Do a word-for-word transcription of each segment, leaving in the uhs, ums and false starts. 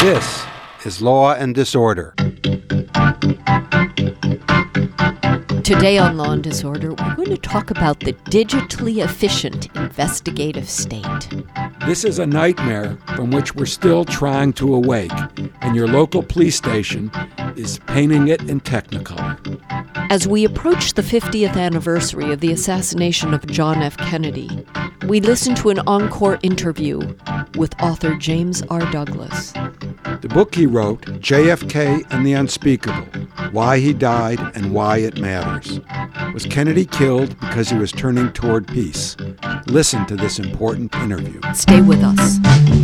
This is Law and Disorder. Today on Law and Disorder, we're going to talk about the digitally efficient investigative state. This is a nightmare from which we're still trying to awake, and your local police station is painting it in Technicolor. As we approach the fiftieth anniversary of the assassination of John F. Kennedy, we listen to an encore interview with author James R. Douglas. The book he wrote, J F K and the Unspeakable, Why He Died and Why It Matters. Was Kennedy killed because he was turning toward peace? Listen to this important interview. Stay with us.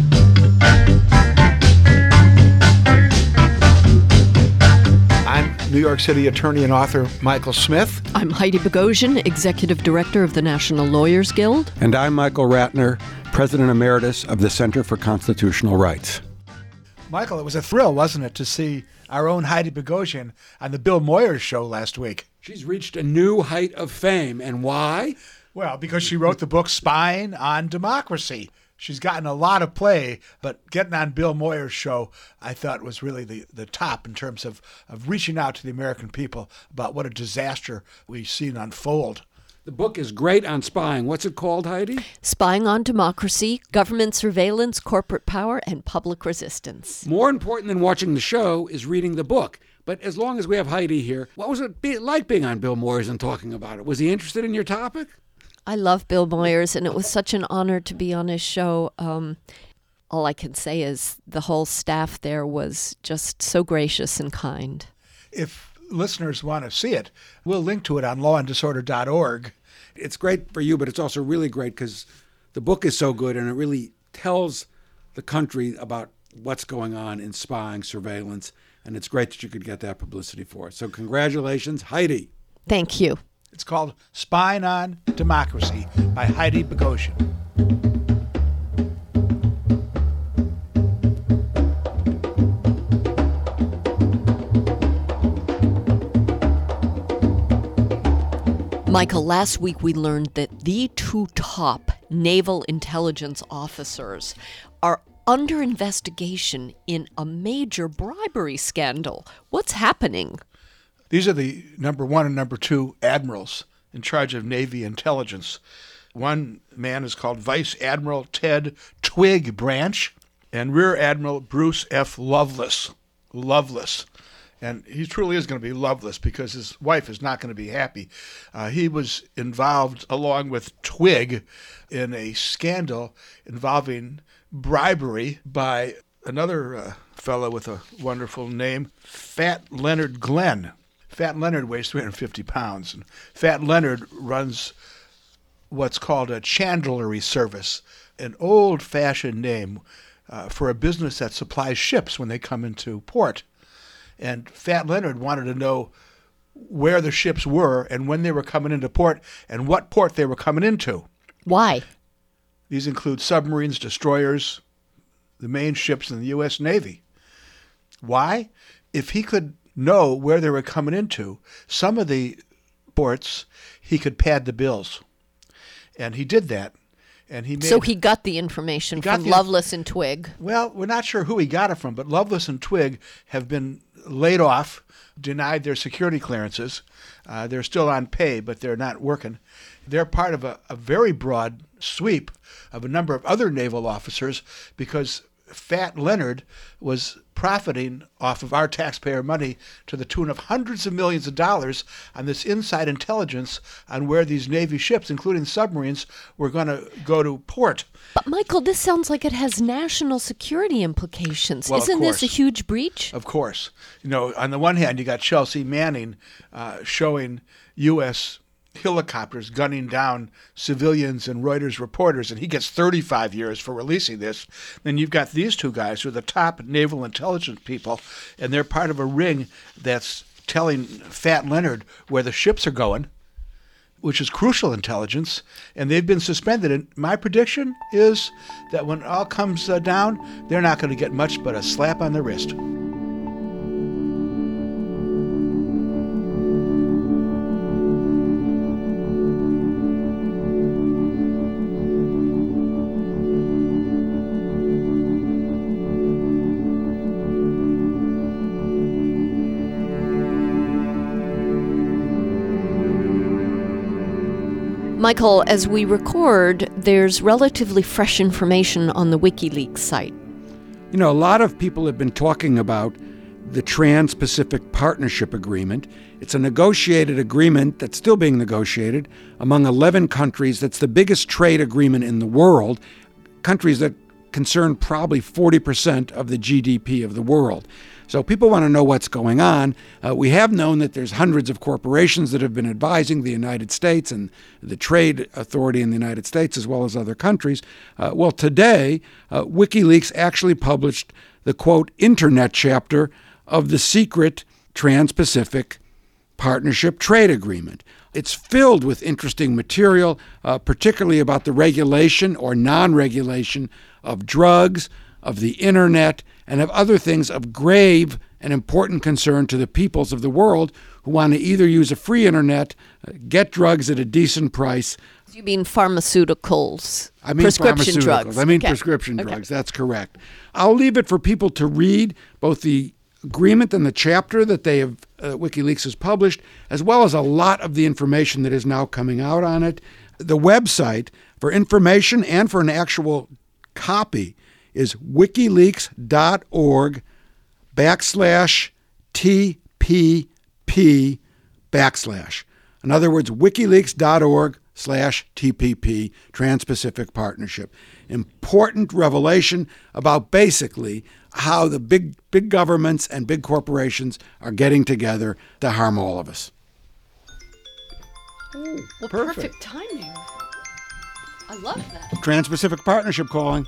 I'm New York City attorney and author Michael Smith. I'm Heidi Bogosian, Executive Director of the National Lawyers Guild. And I'm Michael Ratner, President Emeritus of the Center for Constitutional Rights. Michael, it was a thrill, wasn't it, to see our own Heidi Bogosian on the Bill Moyers show last week? She's reached a new height of fame. And why? Well, because she wrote the book Spying on Democracy. She's gotten a lot of play, but getting on Bill Moyers' show, I thought was really the, the top in terms of, of reaching out to the American people about what a disaster we've seen unfold. The book is great on spying. What's it called, Heidi? Spying on Democracy, Government Surveillance, Corporate Power, and Public Resistance. More important than watching the show is reading the book. But as long as we have Heidi here, what was it be like being on Bill Moyers and talking about it? Was he interested in your topic? I love Bill Moyers, and it was such an honor to be on his show. Um, all I can say is the whole staff there was just so gracious and kind. If listeners want to see it, we'll link to it on law and disorder dot org. It's great for you, but it's also really great because the book is so good and it really tells the country about what's going on in spying, surveillance, and it's great that you could get that publicity for it. So congratulations, Heidi. Thank you. It's called Spying on Democracy by Heidi Bogosian. Michael, last week we learned that the two top naval intelligence officers are under investigation in a major bribery scandal. What's happening? These are the number one and number two admirals in charge of Navy intelligence. One man is called Vice Admiral Ted Twigg Branch and Rear Admiral Bruce F. Loveless. Loveless. And he truly is going to be loveless because his wife is not going to be happy. Uh, he was involved, along with Twigg, in a scandal involving bribery by another uh, fellow with a wonderful name, Fat Leonard Glenn. Fat Leonard weighs three hundred fifty pounds. And Fat Leonard runs what's called a chandlery service, an old-fashioned name uh, for a business that supplies ships when they come into port. And Fat Leonard wanted to know where the ships were and when they were coming into port and what port they were coming into. Why? These include submarines, destroyers, the main ships in the U S Navy. Why? If he could know where they were coming into, some of the ports, he could pad the bills. And he did that. And he made, so he got the information got from the, Loveless and Twigg. Well, we're not sure who he got it from, but Loveless and Twigg have been laid off, denied their security clearances. Uh, they're still on pay, but they're not working. They're part of a, a very broad sweep of a number of other naval officers because Fat Leonard was profiting off of our taxpayer money to the tune of hundreds of millions of dollars on this inside intelligence on where these Navy ships, including submarines, were going to go to port. But, Michael, this sounds like it has national security implications. Well, Isn't this a huge breach? Of course. You know, on the one hand, you got Chelsea Manning uh, showing U S helicopters gunning down civilians and Reuters reporters, and he gets thirty-five years for releasing this. Then you've got these two guys who are the top naval intelligence people, and they're part of a ring that's telling Fat Leonard where the ships are going, which is crucial intelligence, and they've been suspended. And my prediction is that when it all comes uh, down, they're not going to get much but a slap on the wrist. Michael, as we record, there's relatively fresh information on the WikiLeaks site. You know, a lot of people have been talking about the Trans-Pacific Partnership Agreement. It's a negotiated agreement that's still being negotiated among eleven countries. That's the biggest trade agreement in the world, countries that concern probably forty percent of the G D P of the world. So people want to know what's going on. Uh, we have known that there's hundreds of corporations that have been advising the United States and the Trade Authority in the United States, as well as other countries. Uh, well, today, uh, WikiLeaks actually published the, quote, Internet chapter of the secret Trans-Pacific Partnership Trade Agreement. It's filled with interesting material, uh, particularly about the regulation or non-regulation of drugs, of the Internet, and of other things of grave and important concern to the peoples of the world who want to either use a free Internet, uh, get drugs at a decent price. You mean pharmaceuticals? I mean prescription pharmaceuticals. drugs. I mean Okay. prescription Okay. drugs. That's correct. I'll leave it for people to read both the agreement and the chapter that they have uh, WikiLeaks has published, as well as a lot of the information that is now coming out on it. The website for information and for an actual copy is wikileaks.org backslash TPP backslash. In other words, wikileaks.org slash TPP, Trans-Pacific Partnership. Important revelation about basically how the big big governments and big corporations are getting together to harm all of us. Well, Perfect. perfect timing. I love that. Trans-Pacific Partnership calling.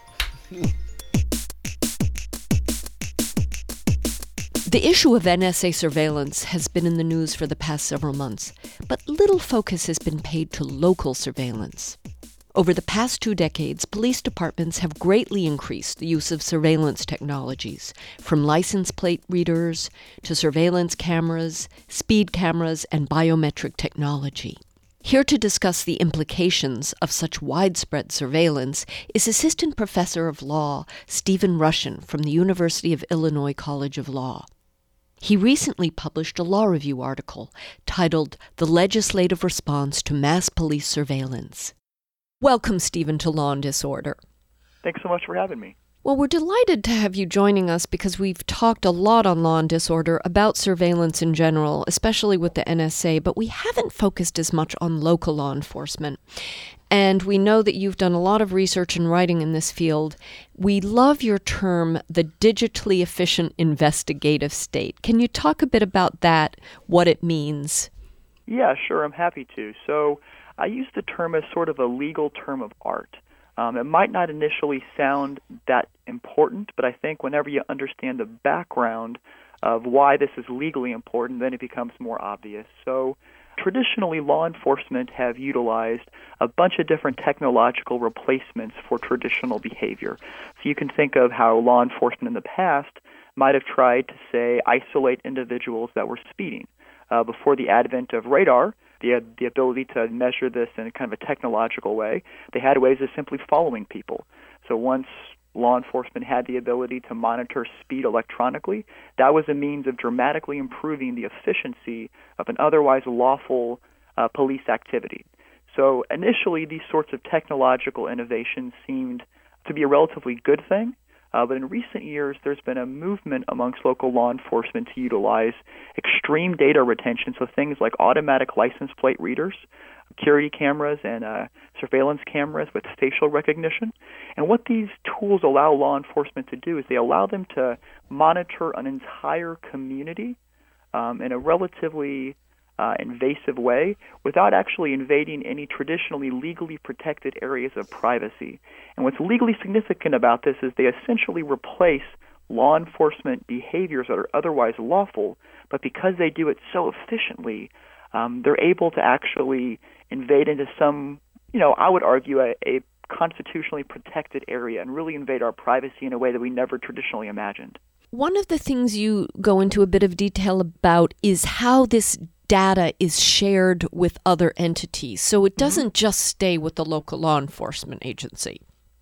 The issue of N S A surveillance has been in the news for the past several months, but little focus has been paid to local surveillance. Over the past two decades, police departments have greatly increased the use of surveillance technologies, from license plate readers to surveillance cameras, speed cameras, and biometric technology. Here to discuss the implications of such widespread surveillance is Assistant Professor of Law Stephen Rushin from the University of Illinois College of Law. He recently published a law review article titled The Legislative Response to Mass Police Surveillance. Welcome, Stephen, to Law and Disorder. Thanks so much for having me. Well, we're delighted to have you joining us because we've talked a lot on Law and Disorder about surveillance in general, especially with the N S A, but we haven't focused as much on local law enforcement. And we know that you've done a lot of research and writing in this field. We love your term, the digitally efficient investigative state. Can you talk a bit about that, what it means? Yeah, sure, I'm happy to. So I use the term as sort of a legal term of art. Um, it might not initially sound that important, but I think whenever you understand the background of why this is legally important, then it becomes more obvious. So traditionally, law enforcement have utilized a bunch of different technological replacements for traditional behavior. So you can think of how law enforcement in the past might have tried to, say, isolate individuals that were speeding. Uh, before the advent of radar, they had the ability to measure this in kind of a technological way. They had ways of simply following people. So once law enforcement had the ability to monitor speed electronically, that was a means of dramatically improving the efficiency of an otherwise lawful uh, police activity. So initially, these sorts of technological innovations seemed to be a relatively good thing. Uh, but in recent years, there's been a movement amongst local law enforcement to utilize extreme data retention, so things like automatic license plate readers, security cameras, and uh, surveillance cameras with facial recognition. And what these tools allow law enforcement to do is they allow them to monitor an entire community um, in a relatively Uh, invasive way without actually invading any traditionally legally protected areas of privacy. And what's legally significant about this is they essentially replace law enforcement behaviors that are otherwise lawful, but because they do it so efficiently, um, they're able to actually invade into some, you know, I would argue a, a constitutionally protected area and really invade our privacy in a way that we never traditionally imagined. One of the things you go into a bit of detail about is how this data is shared with other entities. So it doesn't mm-hmm. just stay with the local law enforcement agency.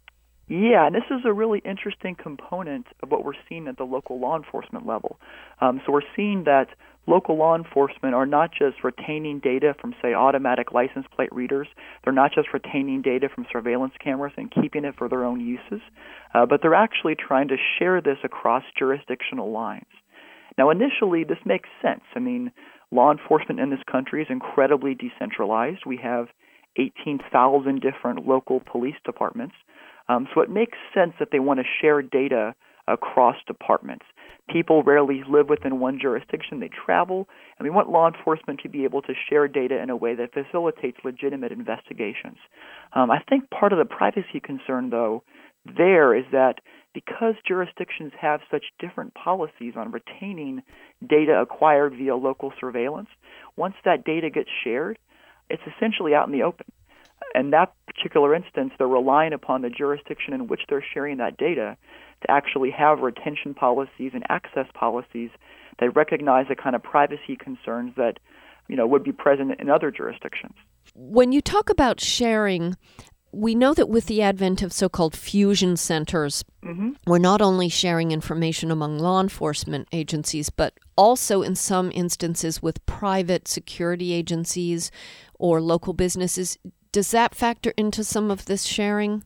Yeah, and this is a really interesting component of what we're seeing at the local law enforcement level. Um, so we're seeing that local law enforcement are not just retaining data from, say, automatic license plate readers. They're not just retaining data from surveillance cameras and keeping it for their own uses, uh, but they're actually trying to share this across jurisdictional lines. Now, initially, this makes sense. I mean, law enforcement in this country is incredibly decentralized. We have eighteen thousand different local police departments. Um, so it makes sense that they want to share data across departments. People rarely live within one jurisdiction. They travel, and we want law enforcement to be able to share data in a way that facilitates legitimate investigations. Um, I think part of the privacy concern, though, there is that because jurisdictions have such different policies on retaining data acquired via local surveillance, once that data gets shared, it's essentially out in the open. In that particular instance, they're relying upon the jurisdiction in which they're sharing that data to actually have retention policies and access policies that recognize the kind of privacy concerns that, you know, would be present in other jurisdictions. When you talk about sharing, we know that with the advent of so-called fusion centers, mm-hmm. we're not only sharing information among law enforcement agencies, but also in some instances with private security agencies or local businesses. Does that factor into some of this sharing?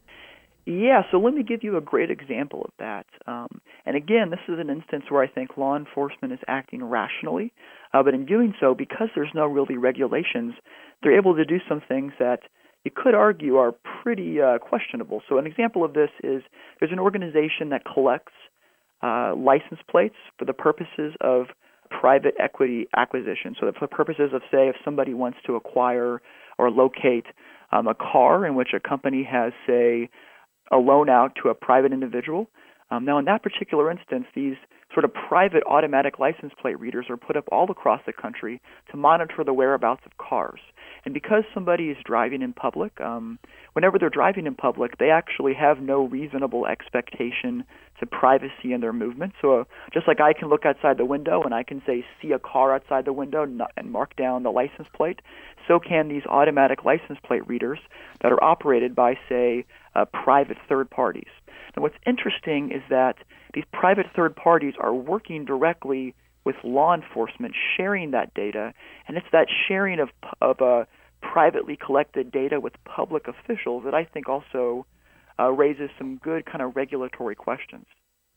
Yeah, so let me give you a great example of that. Um, and again, this is an instance where I think law enforcement is acting rationally, uh, but in doing so, because there's no really regulations, they're able to do some things that you could argue are pretty uh, questionable. So an example of this is there's an organization that collects uh, license plates for the purposes of private equity acquisition. So for the purposes of, say, if somebody wants to acquire or locate um, a car in which a company has, say, a loan out to a private individual. Um, now, in that particular instance, these sort of private automatic license plate readers are put up all across the country to monitor the whereabouts of cars. And because somebody is driving in public, um, whenever they're driving in public, they actually have no reasonable expectation to privacy in their movement. So uh, just like I can look outside the window and I can say, see a car outside the window and mark down the license plate, so can these automatic license plate readers that are operated by, say, uh, private third parties. Now, what's interesting is that these private third parties are working directly with law enforcement, sharing that data, and it's that sharing of of uh, privately collected data with public officials that I think also uh, raises some good kind of regulatory questions.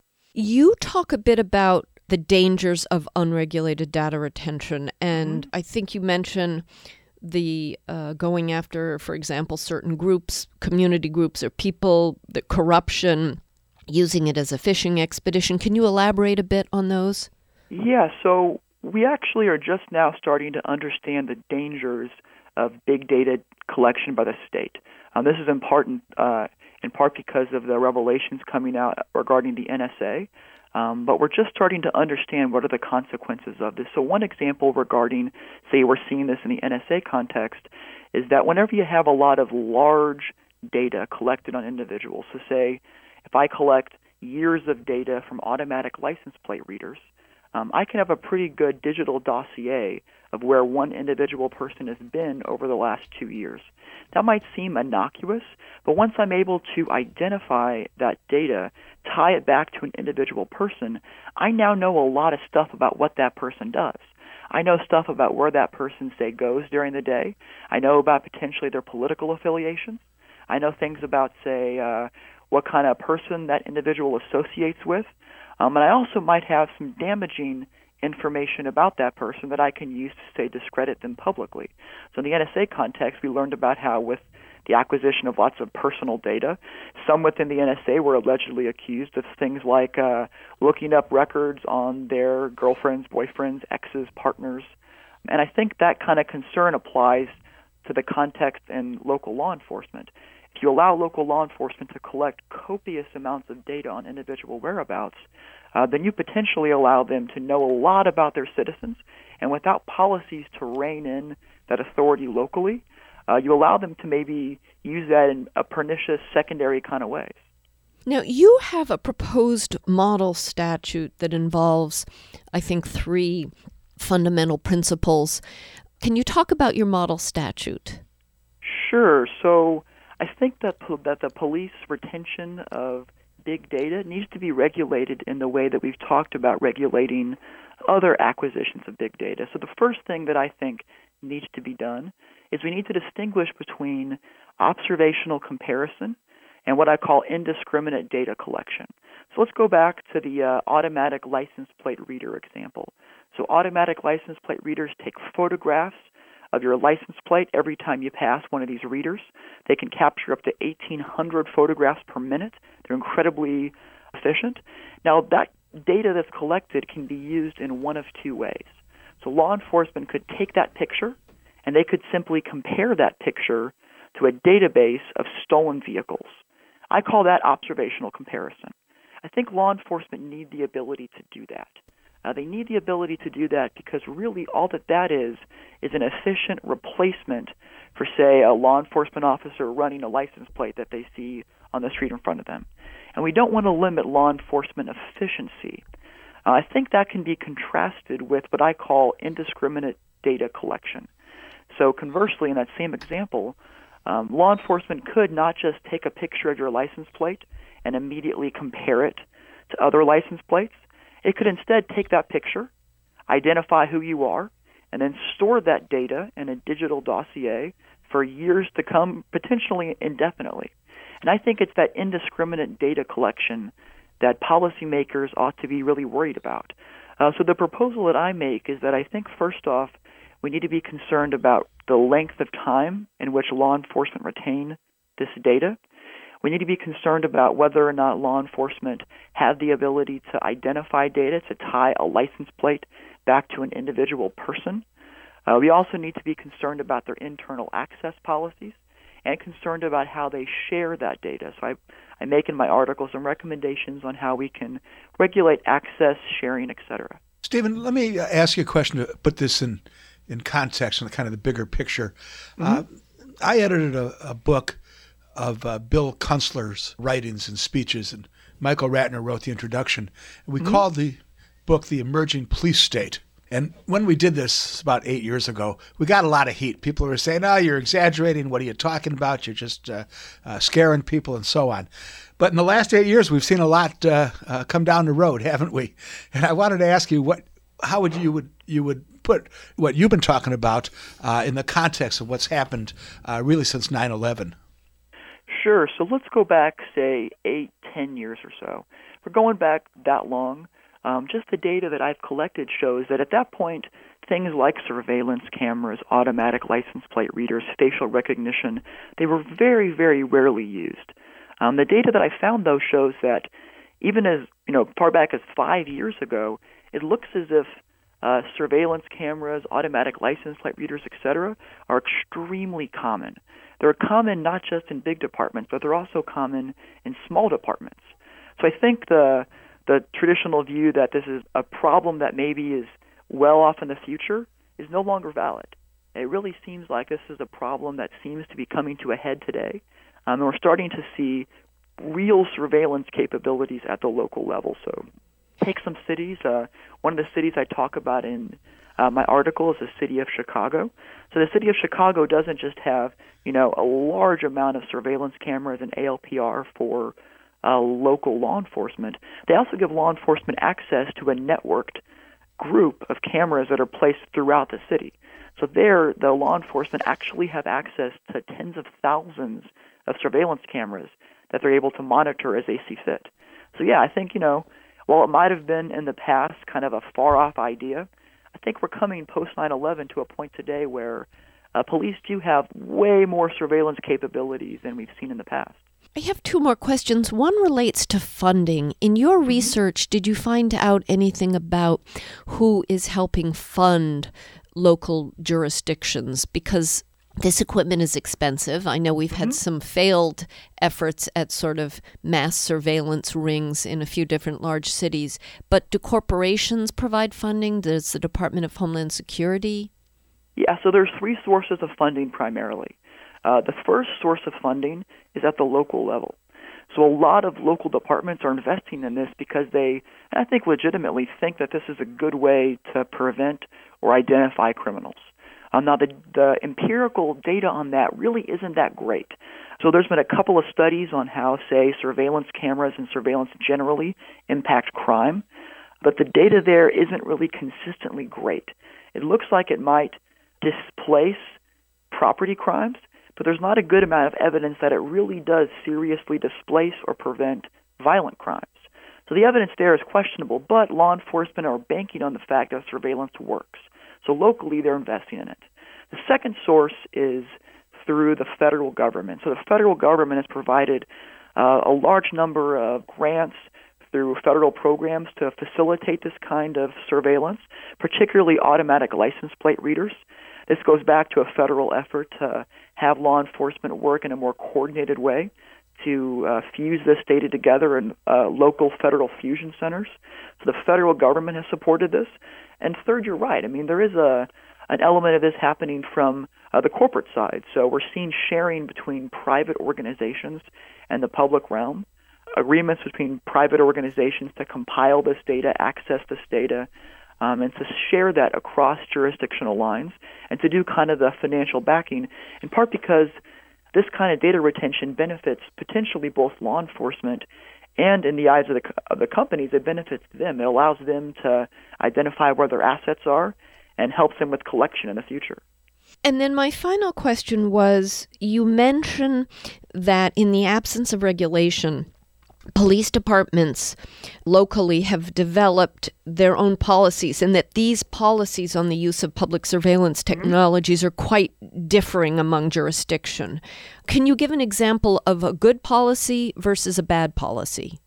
You talk a bit about the dangers of unregulated data retention, and mm-hmm. I think you mention the uh, going after, for example, certain groups, community groups, or people, the corruption, using it as a fishing expedition. Can you elaborate a bit on those? Yeah, so we actually are just now starting to understand the dangers of big data collection by the state. Um, this is in part, uh, in part because of the revelations coming out regarding the N S A. Um, but we're just starting to understand what are the consequences of this. So one example regarding, say, we're seeing this in the N S A context, is that whenever you have a lot of large data collected on individuals, so say if I collect years of data from automatic license plate readers, um, I can have a pretty good digital dossier of where one individual person has been over the last two years. That might seem innocuous, but once I'm able to identify that data, tie it back to an individual person, I now know a lot of stuff about what that person does. I know stuff about where that person, say, goes during the day. I know about potentially their political affiliations. I know things about, say, uh, what kind of person that individual associates with. Um, and I also might have some damaging information about that person that I can use to, say, discredit them publicly. So in the N S A context, we learned about how with the acquisition of lots of personal data, some within the N S A were allegedly accused of things like uh, looking up records on their girlfriends, boyfriends, exes, partners. And I think that kind of concern applies to the context in local law enforcement. If you allow local law enforcement to collect copious amounts of data on individual whereabouts, uh, then you potentially allow them to know a lot about their citizens, and without policies to rein in that authority locally, uh, you allow them to maybe use that in a pernicious secondary kind of ways. Now, you have a proposed model statute that involves, I think, three fundamental principles. Can you talk about your model statute? Sure. So I think that po- that the police retention of big data needs to be regulated in the way that we've talked about regulating other acquisitions of big data. So the first thing that I think needs to be done is we need to distinguish between observational comparison and what I call indiscriminate data collection. So let's go back to the uh, automatic license plate reader example. So automatic license plate readers take photographs of your license plate every time you pass one of these readers. They can capture up to eighteen hundred photographs per minute. They're incredibly efficient. Now, that data that's collected can be used in one of two ways. So law enforcement could take that picture, and they could simply compare that picture to a database of stolen vehicles. I call that observational comparison. I think law enforcement need the ability to do that. Uh, they need the ability to do that because really all that that is is an efficient replacement for, say, a law enforcement officer running a license plate that they see on the street in front of them. And we don't want to limit law enforcement efficiency. Uh, I think that can be contrasted with what I call indiscriminate data collection. So conversely, in that same example, um, law enforcement could not just take a picture of your license plate and immediately compare it to other license plates. It could instead take that picture, identify who you are, and then store that data in a digital dossier for years to come, potentially indefinitely. And I think it's that indiscriminate data collection that policymakers ought to be really worried about. Uh, so the proposal that I make is that I think, first off, we need to be concerned about the length of time in which law enforcement retain this data. We need to be concerned about whether or not law enforcement have the ability to identify data, to tie a license plate back to an individual person. Uh, we also need to be concerned about their internal access policies and concerned about how they share that data. So I, I make in my article some recommendations on how we can regulate access, sharing, et cetera. Stephen, let me ask you a question to put this in, in context and kind of the bigger picture. Mm-hmm. Uh, I edited a, a book of uh, Bill Kunstler's writings and speeches, and Michael Ratner wrote the introduction. And we mm-hmm. called the book The Emerging Police State. And when we did this about eight years ago, we got a lot of heat. People were saying, oh, you're exaggerating. What are you talking about? You're just uh, uh, scaring people and so on. But in the last eight years, we've seen a lot uh, uh, come down the road, haven't we? And I wanted to ask you, what, how would you would you would put what you've been talking about uh, in the context of what's happened uh, really since nine eleven? Sure. So let's go back, say, eight, ten years or so. We're going back that long. Um, just the data that I've collected shows that at that point, things like surveillance cameras, automatic license plate readers, facial recognition, they were very, very rarely used. Um, the data that I found, though, shows that even as, you know, far back as five years ago, it looks as if uh, surveillance cameras, automatic license plate readers, et cetera, are extremely common. They're common not just in big departments, but they're also common in small departments. So I think the the traditional view that this is a problem that maybe is well off in the future is no longer valid. It really seems like this is a problem that seems to be coming to a head today. Um, and we're starting to see real surveillance capabilities at the local level. So take some cities. Uh, one of the cities I talk about in uh, my article is the city of Chicago. So the city of Chicago doesn't just have, you know, a large amount of surveillance cameras and A L P R for uh, local law enforcement. They also give law enforcement access to a networked group of cameras that are placed throughout the city. So there, the law enforcement actually have access to tens of thousands of surveillance cameras that they're able to monitor as they see fit. So yeah, I think, you know, while it might have been in the past kind of a far-off idea, I think we're coming post nine eleven to a point today where uh, police do have way more surveillance capabilities than we've seen in the past. I have two more questions. One relates to funding. In your research, did you find out anything about who is helping fund local jurisdictions? Because this equipment is expensive. I know we've had mm-hmm. some failed efforts at sort of mass surveillance rings in a few different large cities. But do corporations provide funding? Does the Department of Homeland Security? Yeah, so there's three sources of funding primarily. Uh, the first source of funding is at the local level. So a lot of local departments are investing in this because they, and I think legitimately, think that this is a good way to prevent or identify criminals. Um, now, the, the empirical data on that really isn't that great. So there's been a couple of studies on how, say, surveillance cameras and surveillance generally impact crime. but the data there isn't really consistently great. It looks like it might displace property crimes, but there's not a good amount of evidence that it really does seriously displace or prevent violent crimes. So the evidence there is questionable, but law enforcement are banking on the fact that surveillance works. So locally, they're investing in it. The second source is through the federal government. So the federal government has provided uh, a large number of grants through federal programs to facilitate this kind of surveillance, particularly automatic license plate readers. This goes back to a federal effort to have law enforcement work in a more coordinated way to uh, fuse this data together in uh, local federal fusion centers. So the federal government has supported this. And third, you're right. I mean, there is a an element of this happening from uh, the corporate side. So we're seeing sharing between private organizations and the public realm, agreements between private organizations to compile this data, access this data, um, and to share that across jurisdictional lines, and to do kind of the financial backing, in part because this kind of data retention benefits potentially both law enforcement and, in the eyes of the, of the companies, it benefits them. It allows them to identify where their assets are and helps them with collection in the future. And then my final question was, you mentioned that in the absence of regulation, police departments locally have developed their own policies, and that these policies on the use of public surveillance technologies are quite differing among jurisdiction. Can you give an example of a good policy versus a bad policy?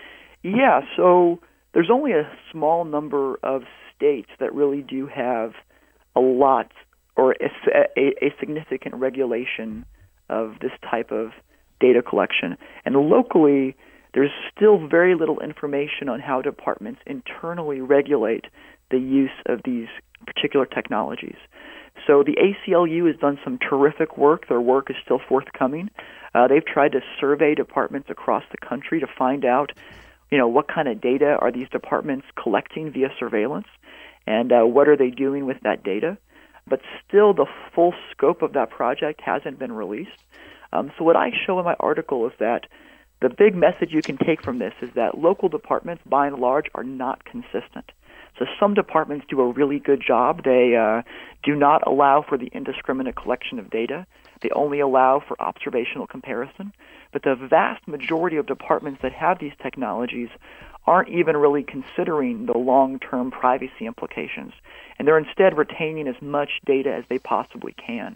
Yeah, so there's only a small number of states that really do have a lot or a, a, a significant regulation of this type of data collection. And locally, there's still very little information on how departments internally regulate the use of these particular technologies. So the A C L U has done some terrific work. Their work is still forthcoming. Uh, they've tried to survey departments across the country to find out, you know, what kind of data are these departments collecting via surveillance, and uh, what are they doing with that data. But still, the full scope of that project hasn't been released. Um, so what I show in my article is that the big message you can take from this is that local departments, by and large, are not consistent. So some departments do a really good job. They uh, do not allow for the indiscriminate collection of data. They only allow for observational comparison. But the vast majority of departments that have these technologies aren't even really considering the long-term privacy implications. And they're instead retaining as much data as they possibly can.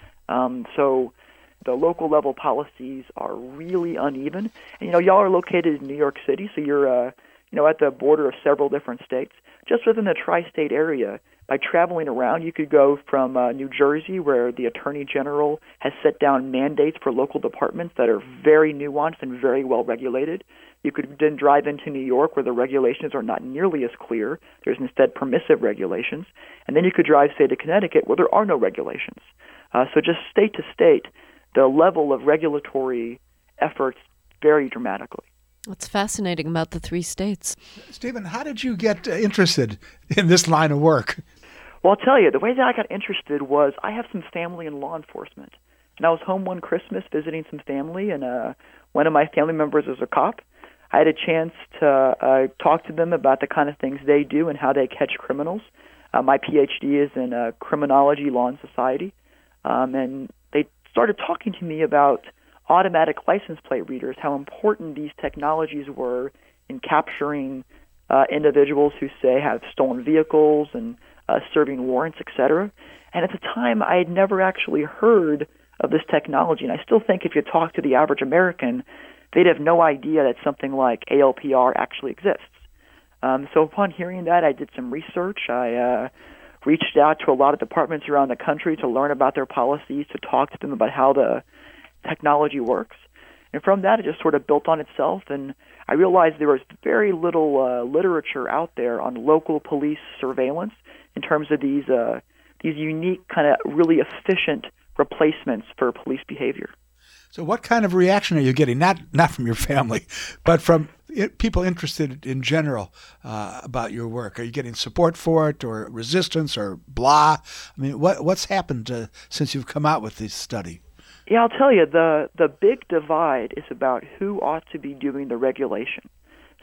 Um, so the local level policies are really uneven. And, you know, y'all are located in New York City, so you're, uh, you know, at the border of several different states. Just within the tri-state area, by traveling around, you could go from uh, New Jersey, where the Attorney General has set down mandates for local departments that are very nuanced and very well regulated. You could then drive into New York, where the regulations are not nearly as clear. There's instead permissive regulations. And then you could drive, say, to Connecticut, where there are no regulations. Uh, so just state to state, the level of regulatory efforts vary dramatically. What's fascinating about the three states? Stephen, how did you get uh, interested in this line of work? Well, I'll tell you, the way that I got interested was I have some family in law enforcement. And I was home one Christmas visiting some family, and uh, one of my family members is a cop. I had a chance to uh, talk to them about the kind of things they do and how they catch criminals. Uh, my P H D is in uh, criminology, law, and society. Um, and they started talking to me about automatic license plate readers, how important these technologies were in capturing uh, individuals who, say, have stolen vehicles and uh, serving warrants, et cetera. And at the time, I had never actually heard of this technology. And I still think if you talk to the average American, they'd have no idea that something like A L P R actually exists. Um, so upon hearing that, I did some research. I uh, reached out to a lot of departments around the country to learn about their policies, to talk to them about how the technology works. And from that, it just sort of built on itself, and I realized there was very little uh, literature out there on local police surveillance in terms of these uh, these unique, kind of really efficient replacements for police behavior. So what kind of reaction are you getting, not not from your family, but from it, people interested in general uh, about your work? Are you getting support for it, or resistance, or blah? I mean, what what's happened uh, since you've come out with this study? Yeah, I'll tell you, the, the big divide is about who ought to be doing the regulation.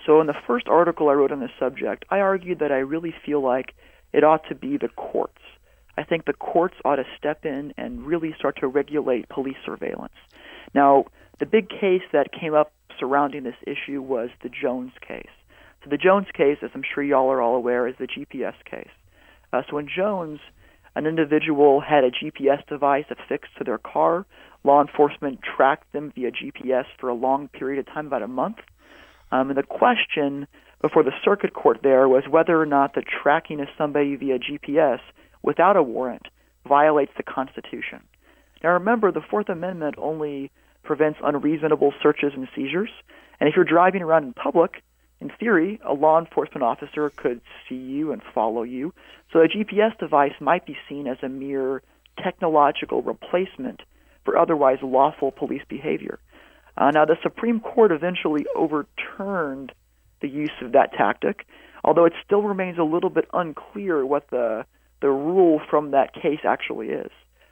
So in the first article I wrote on this subject, I argued that I really feel like it ought to be the courts. I think the courts ought to step in and really start to regulate police surveillance. Now, the big case that came up surrounding this issue was the Jones case. So the Jones case, as I'm sure y'all are all aware, is the G P S case. Uh, so in Jones, an individual had a G P S device affixed to their car. Law enforcement tracked them via G P S for a long period of time, about a month. Um, and the question before the circuit court there was whether or not the tracking of somebody via G P S without a warrant violates the Constitution. Now remember, the Fourth Amendment only prevents unreasonable searches and seizures. And if you're driving around in public, in theory, a law enforcement officer could see you and follow you. So a G P S device might be seen as a mere technological replacement for otherwise lawful police behavior. Uh, now, the Supreme Court eventually overturned the use of that tactic, although it still remains a little bit unclear what the the rule from that case actually is.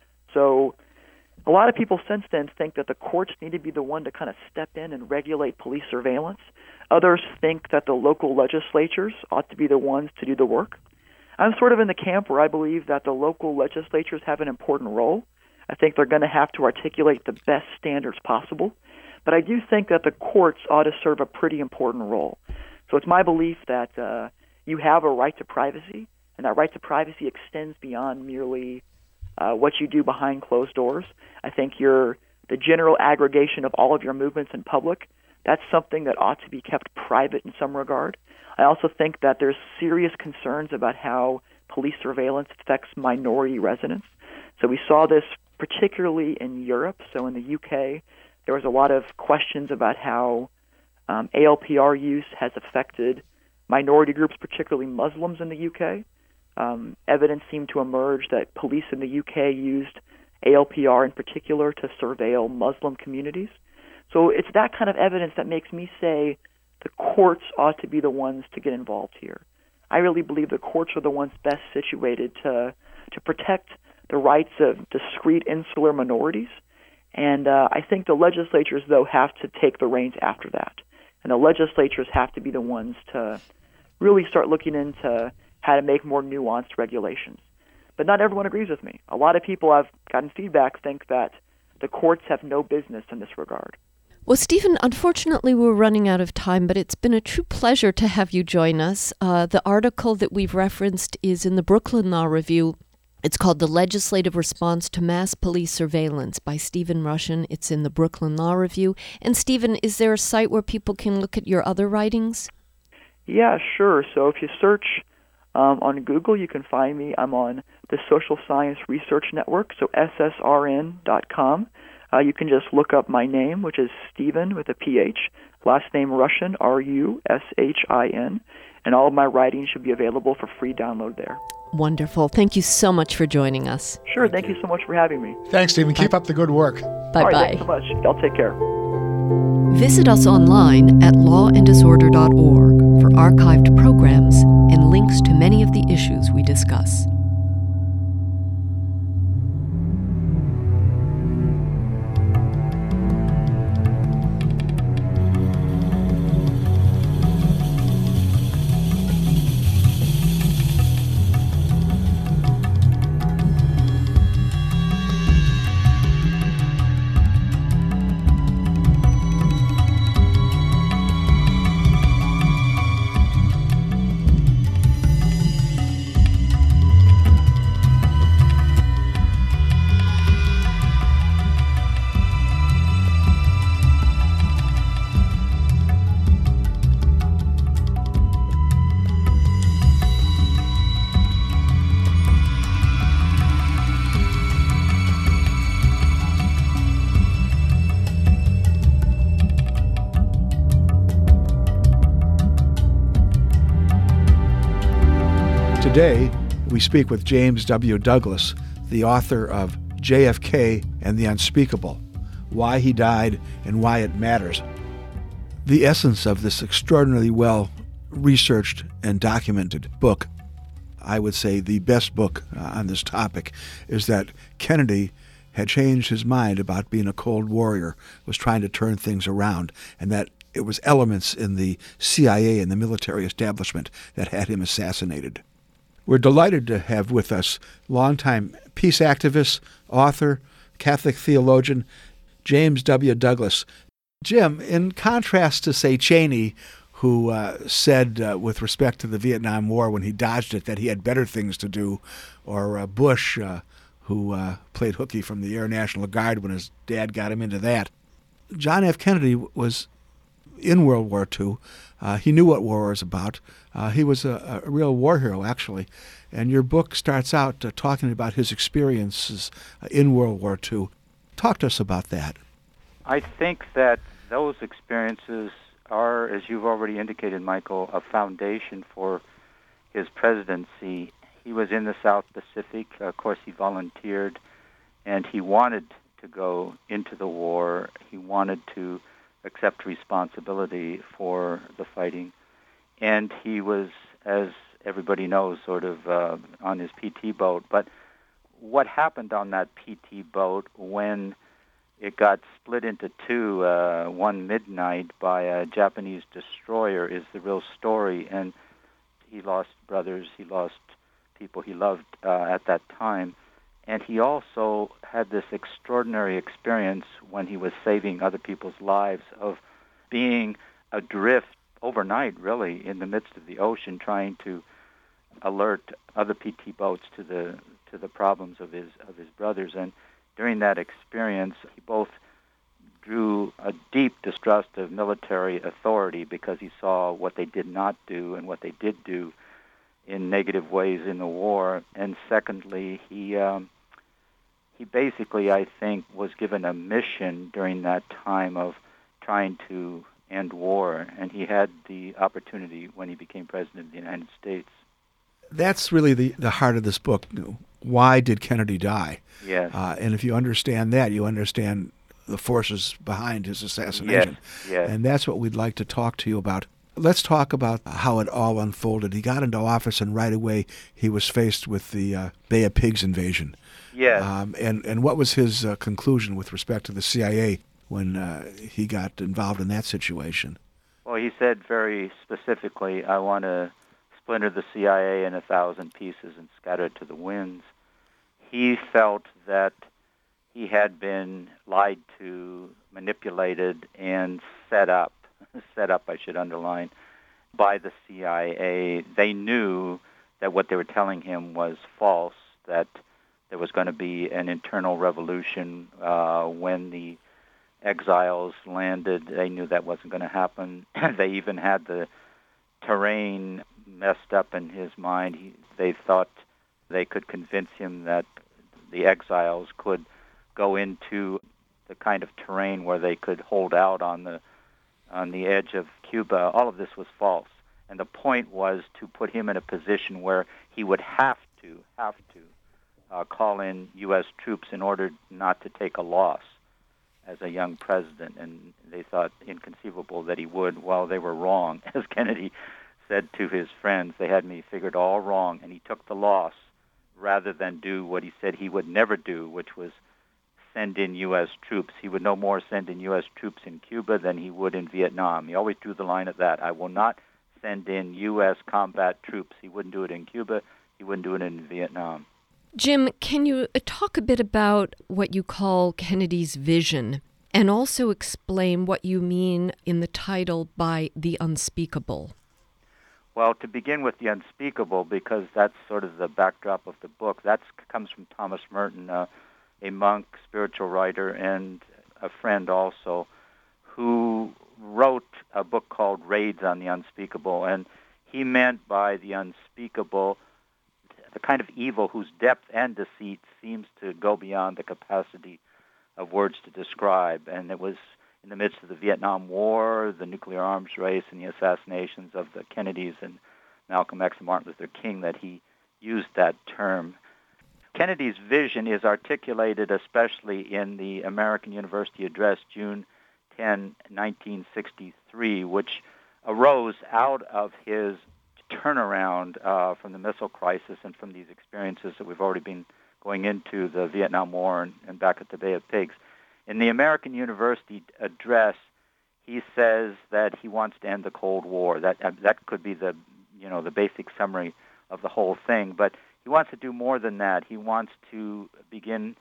So a lot of people since then think that the courts need to be the one to kind of step in and regulate police surveillance. Others think that the local legislatures ought to be the ones to do the work. I'm sort of in the camp where I believe that the local legislatures have an important role. I think they're going to have to articulate the best standards possible. But I do think that the courts ought to serve a pretty important role. So it's my belief that uh, you have a right to privacy, and that right to privacy extends beyond merely uh, what you do behind closed doors. I think your the general aggregation of all of your movements in public, that's something that ought to be kept private in some regard. I also think that there's serious concerns about how police surveillance affects minority residents. So we saw this particularly in Europe. So in the U K, there was a lot of questions about how um, A L P R use has affected minority groups, particularly Muslims in the U K. Um, evidence seemed to emerge that police in the U K used A L P R in particular to surveil Muslim communities. So it's that kind of evidence that makes me say the courts ought to be the ones to get involved here. I really believe the courts are the ones best situated to to protect the rights of discrete insular minorities. And uh, I think the legislatures, though, have to take the reins after that. And the legislatures have to be the ones to really start looking into how to make more nuanced regulations. But not everyone agrees with me. A lot of people I've gotten feedback think that the courts have no business in this regard. Well, Stephen, unfortunately, we're running out of time, but it's been a true pleasure to have you join us. Uh, the article that we've referenced is in the Brooklyn Law Review. It's called The Legislative Response to Mass Police Surveillance by Stephen Rushin. It's in the Brooklyn Law Review. And Stephen, is there a site where people can look at your other writings? Yeah, sure. So if you search um, on Google, you can find me. I'm on the Social Science Research Network, so S S R N dot com. Uh, you can just look up my name, which is Stephen with a P H, last name Rushin, R U S H I N, and all of my writings should be available for free download there. Wonderful. Thank you so much for joining us. Sure. Thank, thank you. you so much for having me. Thanks, Stephen. Keep up the good work. Bye-bye. All right, thanks so much. Y'all take care. Visit us online at law and disorder dot org for archived programs and links to many of the issues we discuss. Today, we speak with James W. Douglas, the author of J F K and the Unspeakable, Why He Died and Why It Matters. The essence of this extraordinarily well-researched and documented book, I would say the best book uh, on this topic, is that Kennedy had changed his mind about being a Cold Warrior, was trying to turn things around, and that it was elements in the C I A and the military establishment that had him assassinated. We're delighted to have with us longtime peace activist, author, Catholic theologian, James W. Douglas. Jim, in contrast to, say, Cheney, who uh, said uh, with respect to the Vietnam War when he dodged it that he had better things to do, or uh, Bush, uh, who uh, played hooky from the Air National Guard when his dad got him into that, John F. Kennedy was in World War Two. Uh, he knew what war was about. Uh, he was a, a real war hero, actually. And your book starts out uh, talking about his experiences uh, in World War Two. Talk to us about that. I think that those experiences are, as you've already indicated, Michael, a foundation for his presidency. He was in the South Pacific. Of course, he volunteered, and he wanted to go into the war. He wanted to accept responsibility for the fighting. And he was, as everybody knows, sort of uh, on his P T boat. But what happened on that P T boat when it got split into two uh, one midnight by a Japanese destroyer is the real story. And he lost brothers, he lost people he loved uh, at that time. And he also had this extraordinary experience when he was saving other people's lives of being adrift overnight, really, in the midst of the ocean, trying to alert other P T boats to the to the problems of his of his brothers. And during that experience, he both drew a deep distrust of military authority because he saw what they did not do and what they did do in negative ways in the war. And secondly, he um, he basically, I think, was given a mission during that time of trying to end war, and he had the opportunity when he became president of the United States. That's really the, the heart of this book. Why did Kennedy die? Yes. Uh, and if you understand that, you understand the forces behind his assassination. Yes. Yes. And that's what we'd like to talk to you about. Let's talk about how it all unfolded. He got into office, and right away he was faced with the uh, Bay of Pigs invasion. Yes. Um, and, and what was his uh, conclusion with respect to the C I A when uh, he got involved in that situation? Well, he said very specifically, I want to splinter the C I A in a thousand pieces and scatter it to the winds. He felt that he had been lied to, manipulated, and set up, set up, I should underline, by the C I A. They knew that what they were telling him was false, that there was going to be an internal revolution uh, when the exiles landed. They knew that wasn't going to happen. They even had the terrain messed up in his mind. He, they thought they could convince him that the exiles could go into the kind of terrain where they could hold out on the on the edge of Cuba. All of this was false. And the point was to put him in a position where he would have to, have to uh, call in U S troops in order not to take a loss as a young president. And they thought inconceivable that he would. Well, they were wrong. As Kennedy said to his friends, they had me figured all wrong, and he took the loss rather than do what he said he would never do, which was send in U S troops. He would no more send in U S troops in Cuba than he would in Vietnam. He always drew the line at that. I will not send in U S combat troops. He wouldn't do it in Cuba. He wouldn't do it in Vietnam. Jim, can you talk a bit about what you call Kennedy's vision, and also explain what you mean in the title by the unspeakable? Well, to begin with the unspeakable, because that's sort of the backdrop of the book, that comes from Thomas Merton, uh, a monk, spiritual writer, and a friend also, who wrote a book called Raids on the Unspeakable. And he meant by the unspeakable the kind of evil whose depth and deceit seems to go beyond the capacity of words to describe. And it was in the midst of the Vietnam War, the nuclear arms race, and the assassinations of the Kennedys and Malcolm X and Martin Luther King that he used that term. Kennedy's vision is articulated especially in the American University Address, June tenth, nineteen sixty-three, which arose out of his turnaround uh, from the missile crisis and from these experiences that we've already been going into, the Vietnam War and, and back at the Bay of Pigs. In the American University Address, he says that he wants to end the Cold War. That uh, that could be the you know the basic summary of the whole thing. But he wants to do more than that. He wants to begin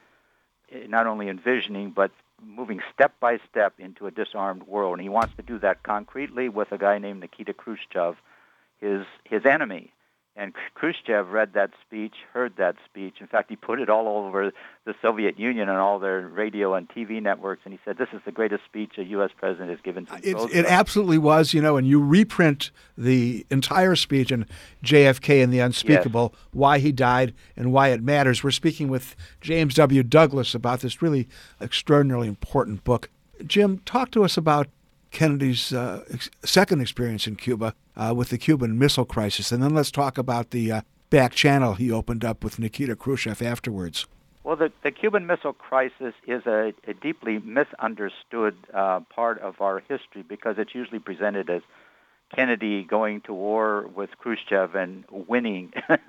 not only envisioning but moving step by step into a disarmed world. And he wants to do that concretely with a guy named Nikita Khrushchev, his his enemy. And Khrushchev read that speech, heard that speech. In fact, he put it all over the Soviet Union and all their radio and T V networks, and he said, this is the greatest speech a U S president has given since It, Roosevelt. it absolutely was, you know, and you reprint the entire speech in J F K and the Unspeakable, yes. Why He Died and Why It Matters. We're speaking with James W. Douglas about this really extraordinarily important book. Jim, talk to us about Kennedy's uh, ex- second experience in Cuba uh, with the Cuban Missile Crisis, and then let's talk about the uh, back channel he opened up with Nikita Khrushchev afterwards. Well, the, the Cuban Missile Crisis is a, a deeply misunderstood uh, part of our history because it's usually presented as Kennedy going to war with Khrushchev and winning,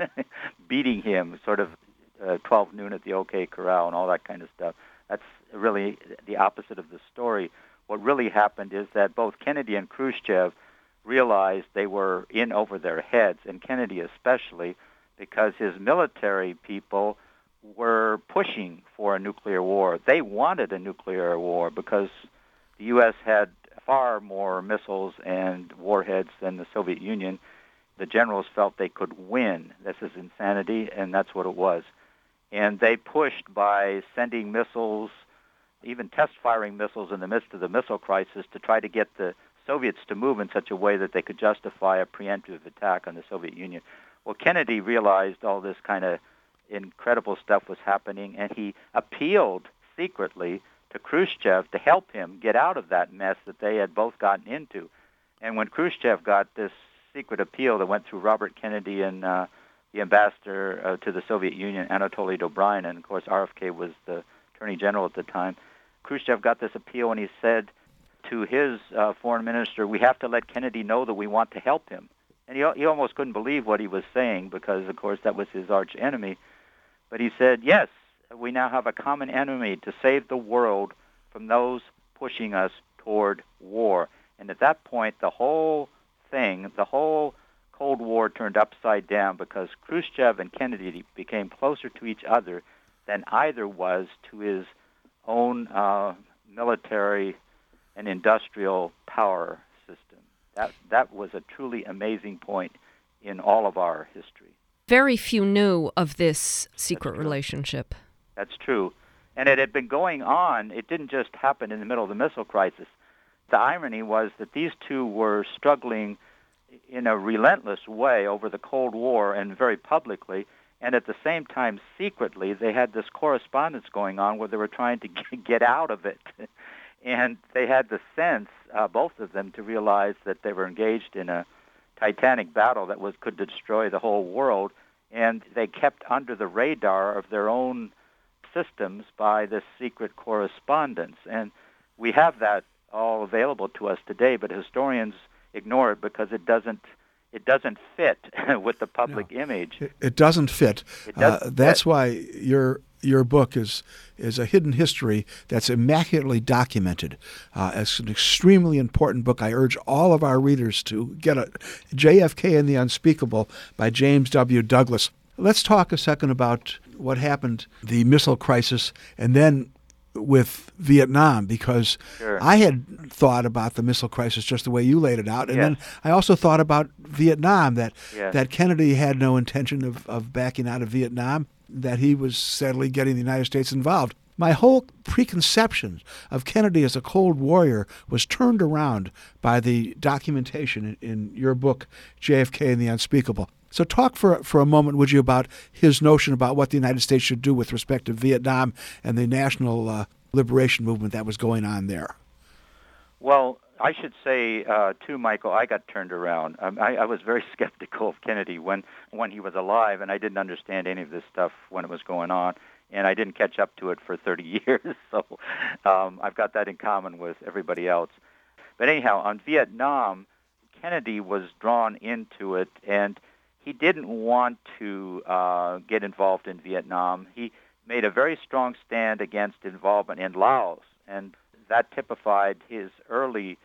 beating him, sort of uh, twelve noon at the OK Corral and all that kind of stuff. That's really the opposite of the story. What really happened is that both Kennedy and Khrushchev realized they were in over their heads, and Kennedy especially, because his military people were pushing for a nuclear war. They wanted a nuclear war because the U S had far more missiles and warheads than the Soviet Union. The generals felt they could win. This is insanity, and that's what it was. And they pushed by sending missiles, even test-firing missiles in the midst of the missile crisis to try to get the Soviets to move in such a way that they could justify a preemptive attack on the Soviet Union. Well, Kennedy realized all this kind of incredible stuff was happening, and he appealed secretly to Khrushchev to help him get out of that mess that they had both gotten into. And when Khrushchev got this secret appeal that went through Robert Kennedy and uh, the ambassador uh, to the Soviet Union, Anatoly Dobrynin, and of course R F K was the Attorney General at the time, Khrushchev got this appeal and he said to his uh, foreign minister, we have to let Kennedy know that we want to help him. And he, he almost couldn't believe what he was saying because, of course, that was his arch enemy. But he said, yes, we now have a common enemy to save the world from those pushing us toward war. And at that point, the whole thing, the whole Cold War turned upside down because Khrushchev and Kennedy became closer to each other than either was to his own uh, military and industrial power system. That that was a truly amazing point in all of our history. Very few knew of this secret relationship. That's true. And it had been going on. It didn't just happen in the middle of the missile crisis. The irony was that these two were struggling in a relentless way over the Cold War and very publicly, and at the same time, secretly, they had this correspondence going on where they were trying to get out of it. And they had the sense, uh, both of them, to realize that they were engaged in a titanic battle that was could destroy the whole world, and they kept under the radar of their own systems by this secret correspondence. And we have that all available to us today, but historians ignore it because it doesn't it doesn't fit with the public no, image. It, it doesn't fit. It doesn't uh, that's fit. why your your book is is a hidden history that's immaculately documented. Uh, it's an extremely important book. I urge all of our readers to get it. J F K and the Unspeakable by James W. Douglas. Let's talk a second about what happened, the missile crisis, and then with Vietnam, because sure. I had thought about the missile crisis just the way you laid it out, and yes. then I also thought about Vietnam, that yes. that Kennedy had no intention of, of backing out of Vietnam, that he was steadily getting the United States involved. My whole preconception of Kennedy as a Cold Warrior was turned around by the documentation in, in your book, J F K and the Unspeakable. So talk for for a moment, would you, about his notion about what the United States should do with respect to Vietnam and the national uh, liberation movement that was going on there. Well, I should say, uh, too, Michael, I got turned around. Um, I, I was very skeptical of Kennedy when, when he was alive, and I didn't understand any of this stuff when it was going on, and I didn't catch up to it for thirty years, so um, I've got that in common with everybody else. But anyhow, on Vietnam, Kennedy was drawn into it, and he didn't want to uh, get involved in Vietnam. He made a very strong stand against involvement in Laos, and that typified his early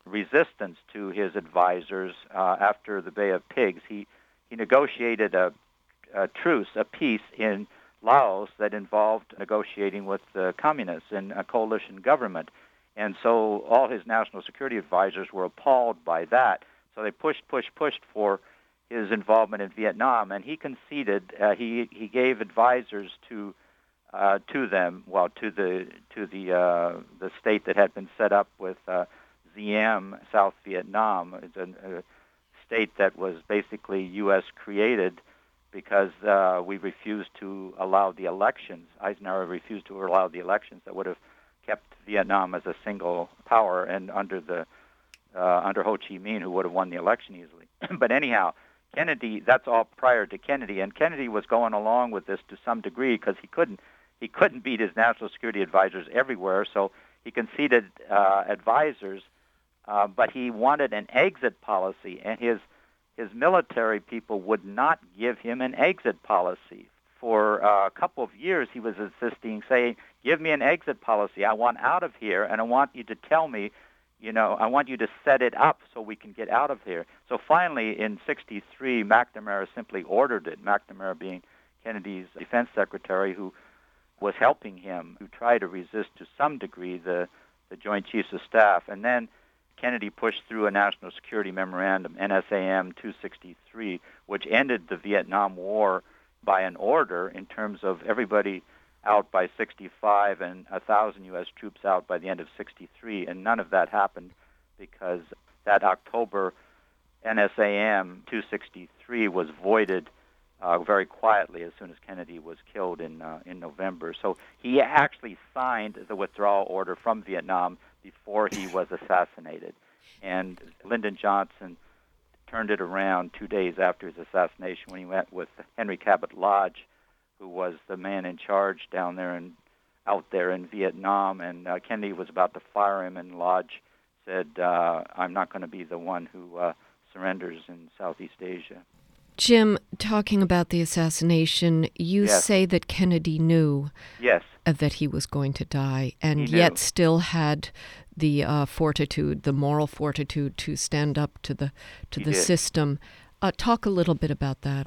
resistance to his advisors uh, after the Bay of Pigs. He he negotiated a, a truce, a peace in Laos that involved negotiating with the communists in a coalition government. And so all his national security advisors were appalled by that. So they pushed, pushed, pushed for his involvement in Vietnam, and he conceded. Uh, he he gave advisors to uh, to them, well, to the to the uh, the state that had been set up with uh, Diem, South Vietnam. It's a, a state that was basically U S created because uh, we refused to allow the elections. Eisenhower refused to allow the elections that would have kept Vietnam as a single power, and under the uh, under Ho Chi Minh, who would have won the election easily. But anyhow, Kennedy, that's all prior to Kennedy, and Kennedy was going along with this to some degree because he couldn't he couldn't beat his national security advisors everywhere, so he conceded uh, advisors, uh, but he wanted an exit policy, and his his military people would not give him an exit policy. For uh, a couple of years, he was insisting, saying, give me an exit policy. I want out of here, and I want you to tell me, you know, I want you to set it up so we can get out of here. So finally, in sixty-three, McNamara simply ordered it, McNamara being Kennedy's defense secretary, who was helping him to try to resist to some degree the, the Joint Chiefs of Staff. And then Kennedy pushed through a national security memorandum, N S A M two sixty-three, which ended the Vietnam War by an order in terms of everybody out by sixty-five and one thousand U S troops out by the end of sixty-three, and none of that happened because that October N S A M two sixty-three was voided uh, very quietly as soon as Kennedy was killed in uh, in November. So he actually signed the withdrawal order from Vietnam before he was assassinated. And Lyndon Johnson turned it around two days after his assassination when he met with Henry Cabot Lodge, who was the man in charge down there and out there in Vietnam. And uh, Kennedy was about to fire him, and Lodge said, uh, I'm not going to be the one who uh, surrenders in Southeast Asia. Jim, talking about the assassination, you Yes. say that Kennedy knew Yes. uh, that he was going to die, and He yet knew. still had the uh, fortitude, the moral fortitude to stand up to the to He the did. system. Uh, talk a little bit about that.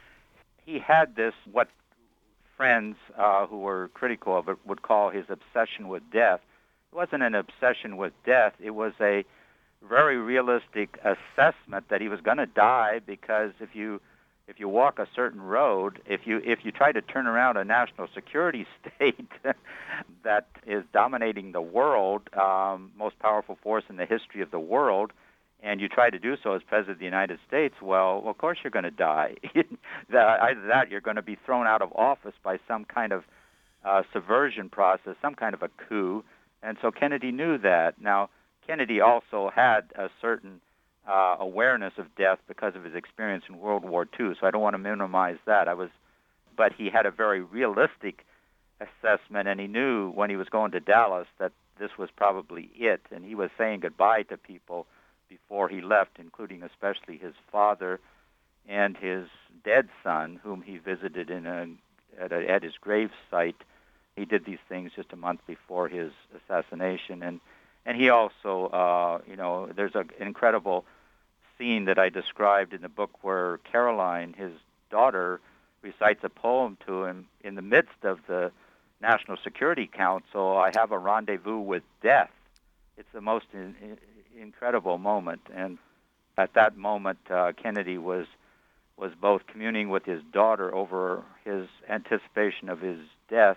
He had this, what friends uh, who were critical of it would call his obsession with death. It wasn't an obsession with death. It was a very realistic assessment that he was going to die, because if you if you walk a certain road, if you if you try to turn around a national security state that is dominating the world, um, most powerful force in the history of the world, and you try to do so as President of the United States, well, of course you're going to die. Either that, you're going to be thrown out of office by some kind of uh, subversion process, some kind of a coup, and so Kennedy knew that. Now, Kennedy also had a certain uh, awareness of death because of his experience in World War Two, so I don't want to minimize that. I was, but he had a very realistic assessment, and he knew when he was going to Dallas that this was probably it, and he was saying goodbye to people before he left, including especially his father and his dead son, whom he visited in a, at, a, at his grave site. He did these things just a month before his assassination, and and he also, uh, you know, there's an incredible scene that I described in the book where Caroline, his daughter, recites a poem to him in the midst of the National Security Council. I have a rendezvous with death. It's the most in, in, incredible moment, and at that moment, uh, Kennedy was was both communing with his daughter over his anticipation of his death,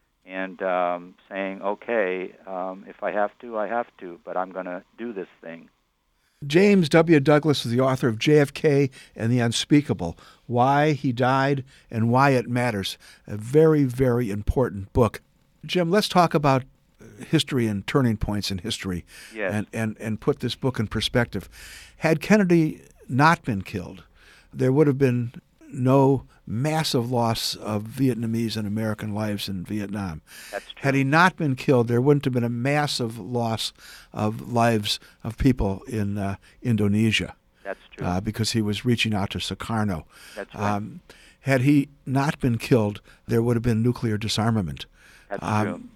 and um, saying, okay, um, if I have to, I have to, but I'm going to do this thing. James W. Douglas is the author of J F K and the Unspeakable, Why He Died and Why It Matters, a very, very important book. Jim, let's talk about history and turning points in history, Yes. and, and, and put this book in perspective. Had Kennedy not been killed, there would have been no massive loss of Vietnamese and American lives in Vietnam. That's true. Had he not been killed, there wouldn't have been a massive loss of lives of people in uh, Indonesia. That's true. Uh, because he was reaching out to Sukarno. That's right. Um, had he not been killed, there would have been nuclear disarmament. That's um, true.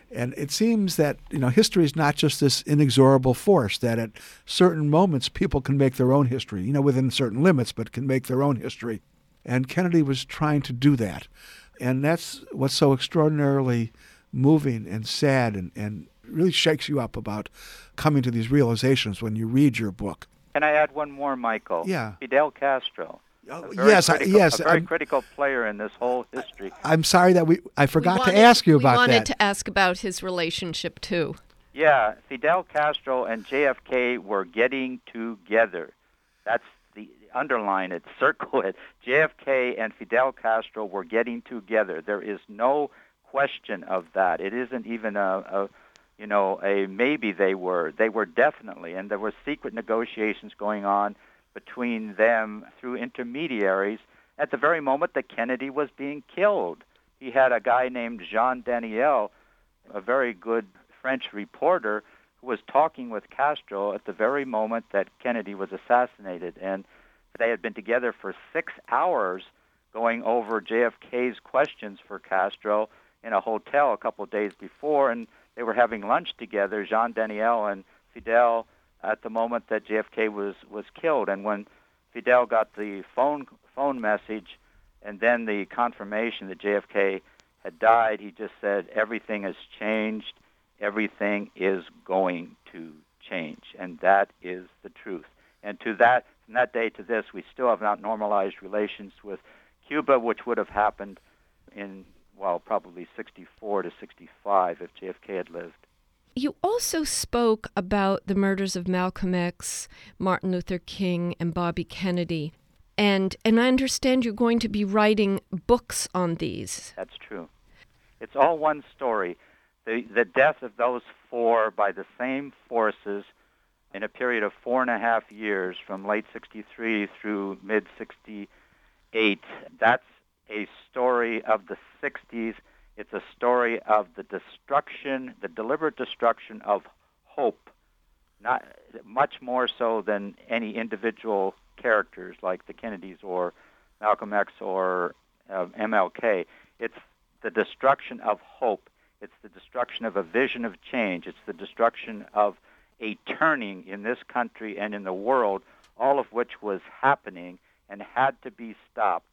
And it seems that, you know, history is not just this inexorable force, that at certain moments people can make their own history, you know, within certain limits, but can make their own history. And Kennedy was trying to do that. And that's what's so extraordinarily moving and sad and, and really shakes you up about coming to these realizations when you read your book. Can I add one more, Michael? Yeah. Fidel Castro. Oh, A very yes, I, critical, yes. a very I'm, critical player in this whole history. I'm sorry that we I forgot We wanted- to ask you about We wanted that. to ask about his relationship, too. Yeah, Fidel Castro and J F K were getting together. That's the underline it, circle it. J F K and Fidel Castro were getting together. There is no question of that. It isn't even a, a you know, a maybe they were. They were definitely, and there were secret negotiations going on between them through intermediaries at the very moment that Kennedy was being killed. He had a guy named Jean Daniel, a very good French reporter, who was talking with Castro at the very moment that Kennedy was assassinated. And they had been together for six hours going over J F K's questions for Castro in a hotel a couple of days before, and they were having lunch together, Jean Daniel and Fidel, at the moment that J F K was, was killed. And when Fidel got the phone phone message and then the confirmation that J F K had died, he just said, everything has changed, everything is going to change. And that is the truth. And to that, from that day to this, we still have not normalized relations with Cuba, which would have happened in, well, probably sixty-four to sixty-five if J F K had lived. You also spoke about the murders of Malcolm X, Martin Luther King, and Bobby Kennedy. And and I understand you're going to be writing books on these. That's true. It's all one story. The, the death of those four by the same forces in a period of four and a half years from late sixty-three through mid-sixty-eight, that's a story of the sixties. It's a story of the destruction, the deliberate destruction of hope, not much more so than any individual characters like the Kennedys or Malcolm X or uh, M L K. It's the destruction of hope. It's the destruction of a vision of change. It's the destruction of a turning in this country and in the world, all of which was happening and had to be stopped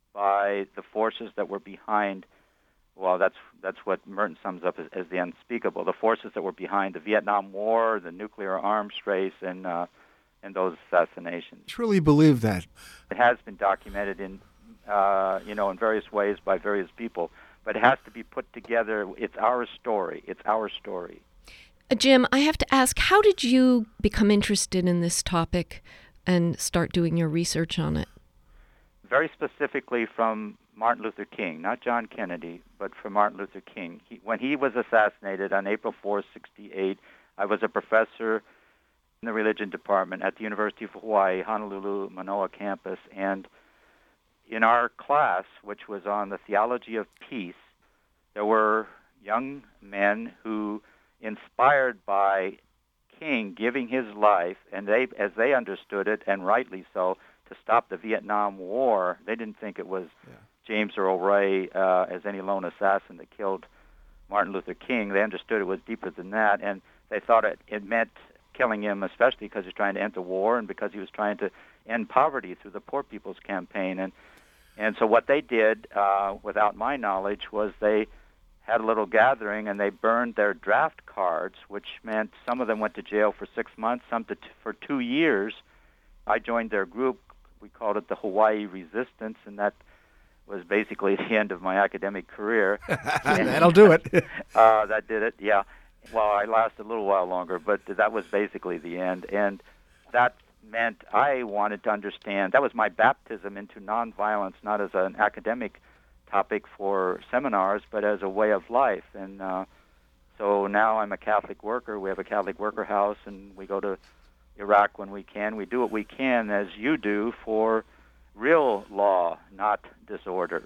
by the forces that were behind. Well, that's that's what Merton sums up as, as the unspeakable. The forces that were behind the Vietnam War, the nuclear arms race, and uh, and those assassinations. I truly believe that. It has been documented in uh, you know in various ways by various people, but it has to be put together. It's our story. It's our story. Uh, Jim, I have to ask, how did you become interested in this topic and start doing your research on it? Very specifically from Martin Luther King, not John Kennedy, but from Martin Luther King. He, when he was assassinated on April fourth, sixty-eight, I was a professor in the religion department at the University of Hawaii, Honolulu, Manoa campus, and in our class, which was on the theology of peace, there were young men who, inspired by King giving his life, and they, as they understood it, and rightly so, to stop the Vietnam War, they didn't think it was yeah. James Earl Ray uh, as any lone assassin that killed Martin Luther King. They understood it was deeper than that, and they thought it, it meant killing him, especially because he was trying to end the war and because he was trying to end poverty through the Poor People's Campaign. And and so what they did, uh, without my knowledge, was they had a little gathering and they burned their draft cards, which meant some of them went to jail for six months, some to t- for two years. I joined their group. We called it the Hawaii Resistance, and that was basically the end of my academic career. That'll do it. uh, that did it, yeah. Well, I lasted a little while longer, but that was basically the end. And that meant I wanted to understand. That was my baptism into nonviolence, not as an academic topic for seminars, but as a way of life. And uh, so now I'm a Catholic worker. We have a Catholic worker house, and we go to Iraq when we can. We do what we can, as you do, for real law, not disorder.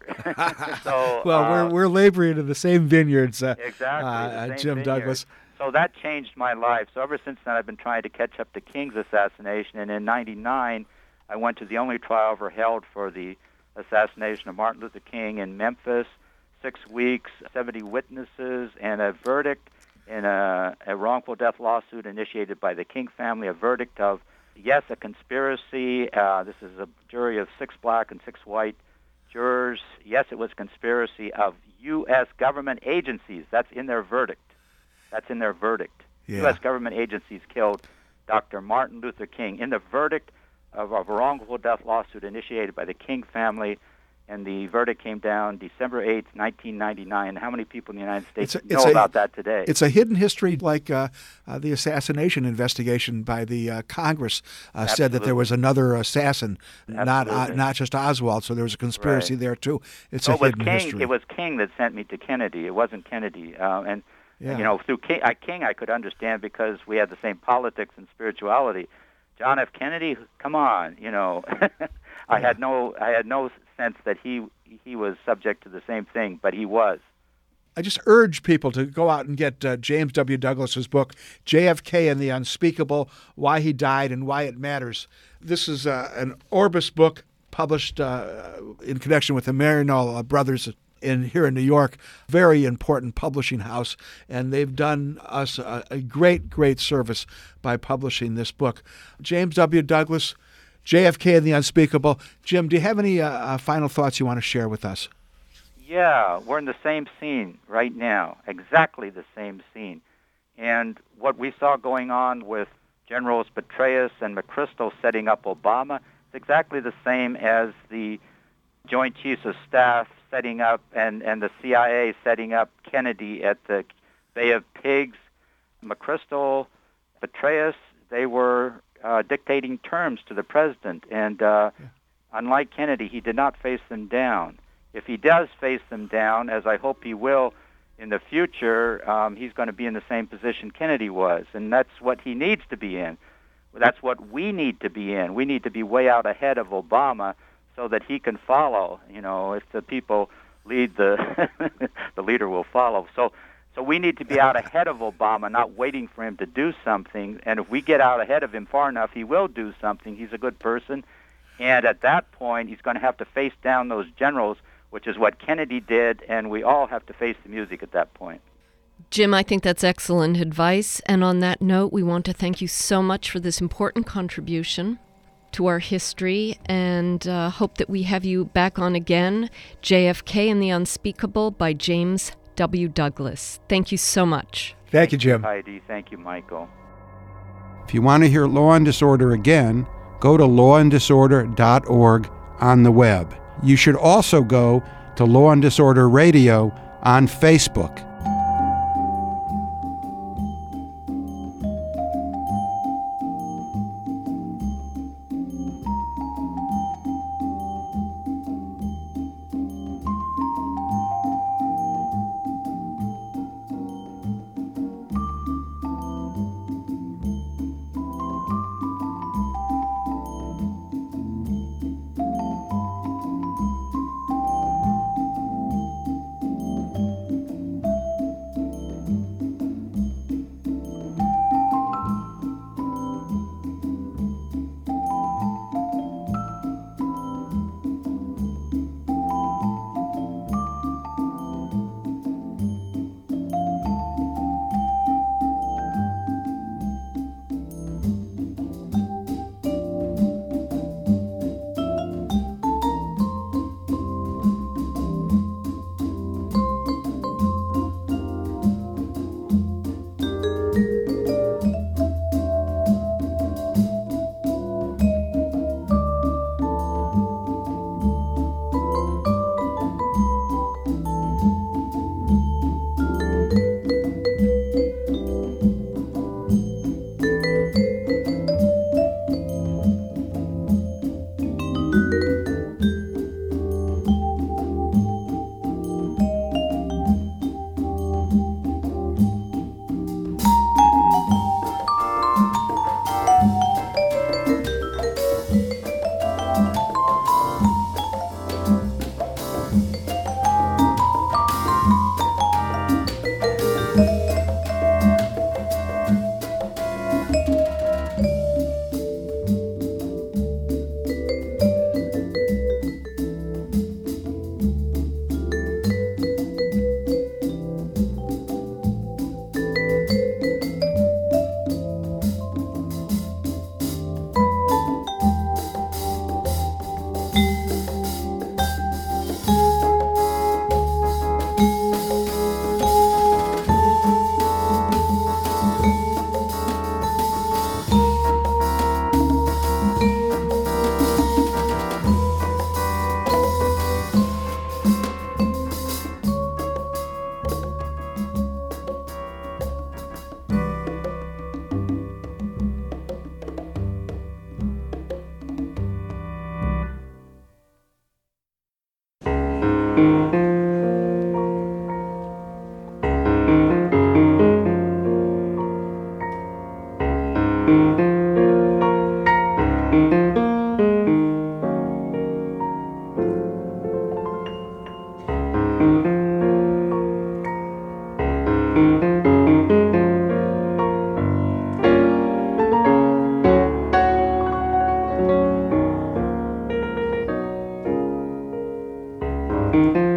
so, well, uh, we're we're laboring in the same vineyards, uh, exactly, uh, the same Jim vineyard. Douglas. So that changed my life. So ever since then, I've been trying to catch up to King's assassination. And in ninety-nine, I went to the only trial ever held for the assassination of Martin Luther King in Memphis, six weeks, seventy witnesses, and a verdict in a, a wrongful death lawsuit initiated by the King family, a verdict of, yes, a conspiracy. Uh, this is a jury of six black and six white jurors. Yes, it was conspiracy of U S government agencies. That's in their verdict. That's in their verdict. Yeah. U S government agencies killed Doctor Martin Luther King in the verdict of a wrongful death lawsuit initiated by the King family. And the verdict came down December eighth, nineteen ninety-nine. How many people in the United States It's a- know it's a- about that today? It's a hidden history, like uh, uh, the assassination investigation by the uh, Congress uh, said that there Absolutely. was another assassin, not uh, Absolutely. not just Oswald. So there was a conspiracy Right. there too. It's Oh, a it was hidden King. history. It was King that sent me to Kennedy. It wasn't Kennedy. Uh, and Yeah. you know, through King, I, King, I could understand because we had the same politics and spirituality. John F. Kennedy, come on, you know, I Yeah. had no, I had no sense that he he was subject to the same thing, but he was. I just urge people to go out and get uh, James W. Douglas's book, J F K and the Unspeakable, Why He Died and Why It Matters. This is uh, an Orbis book published uh, in connection with the Maryknoll uh, brothers in here in New York, very important publishing house, and they've done us a, a great, great service by publishing this book. James W. Douglas, J F K and the Unspeakable. Jim, do you have any uh, uh, final thoughts you want to share with us? Yeah, we're in the same scene right now, exactly the same scene. And what we saw going on with Generals Petraeus and McChrystal setting up Obama is exactly the same as the Joint Chiefs of Staff setting up and, and the C I A setting up Kennedy at the Bay of Pigs. McChrystal, Petraeus, they were uh, dictating terms to the president. And uh, Yeah. unlike Kennedy, he did not face them down. If he does face them down, as I hope he will in the future, um, he's going to be in the same position Kennedy was. And that's what he needs to be in. That's what we need to be in. We need to be way out ahead of Obama so that he can follow. You know, if the people lead, the the leader will follow. So so we need to be out ahead of Obama, not waiting for him to do something. And if we get out ahead of him far enough, he will do something. He's a good person. And at that point, he's going to have to face down those generals, which is what Kennedy did, and we all have to face the music at that point. Jim, I think that's excellent advice. And on that note, we want to thank you so much for this important contribution to our history and uh, hope that we have you back on again. J F K and the Unspeakable by James W. Douglas. Thank you so much. Thank you, Jim. Heidi, thank you, Michael. If you want to hear Law and Disorder again, go to law and disorder dot org on the web. You should also go to Law and Disorder Radio on Facebook. you.